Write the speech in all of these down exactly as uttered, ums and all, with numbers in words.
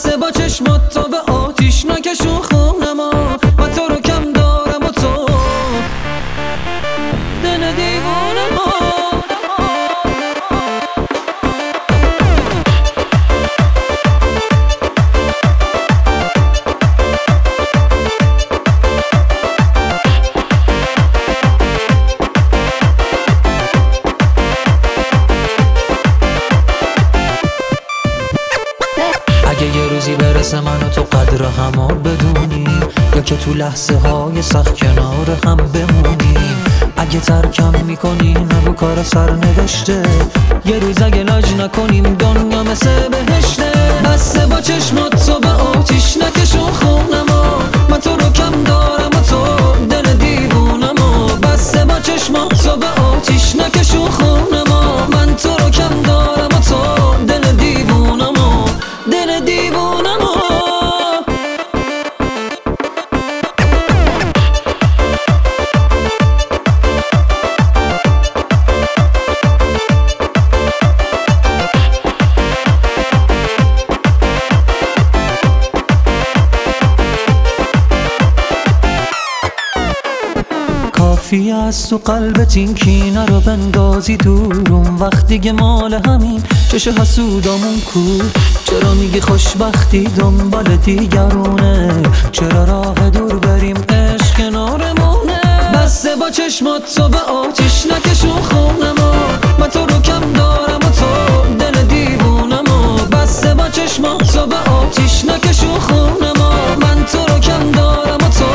بسته با چشمات تا به آتیش نکشون خونم و تو رو کم دارم و تو دل دیوونم. اگه یه روزی برسه من و تو قدر همو بدونیم، یا که تو لحظه های سخت کنار هم بمونیم. اگه ترکم میکنی نگو کار سر نوشته، یه روز اگه لاج نکنیم دنیا مثل بهشته. بسته با چشمات تو به آتیش نکشون خونم من تو رو کم دارم و تو دل دیوونم. بسته با چشمات تو به آتیش نکشون خونم من تو رو کم دارم و تو دل دیوونم دل دیوونم. کافی است تو قلبت این کینه رو بندازی دورم، وقت دیگه مال همین چش حسودامون کو. چرا میگی خوشبختی دنبال دیگرونه، چرا راه دور بریم عشق کنارمونه. بسته با چشمات تو به آتیش نکشون خونم من تو رو کم دارم و تو دل دیوونم. بسته با چشمات تو به آتیش نکشون خونم من تو رو کم دارم و تو.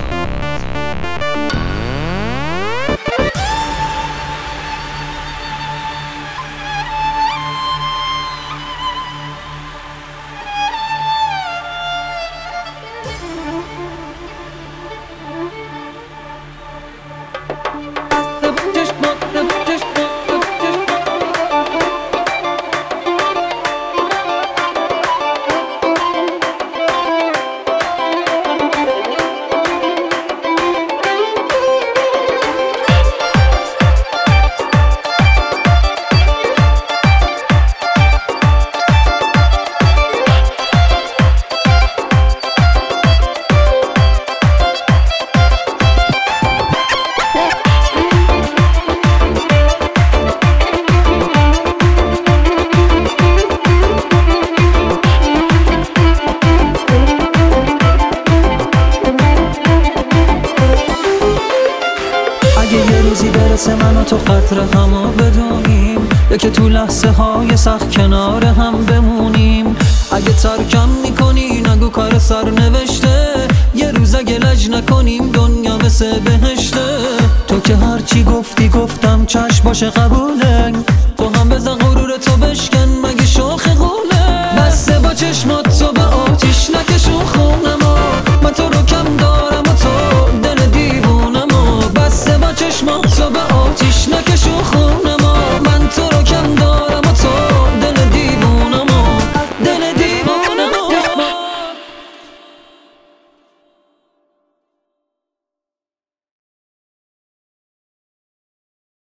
یه روزی برسه من و تو قدر همو بدونیم، یا که تو لحظه های سخت کنار هم بمونیم. اگه ترکم میکنی نگو کار سر نوشته، یه روز اگه لج نکنیم دنیا مثل بهشته. تو که هرچی گفتی گفتم چشم باشه قبوله،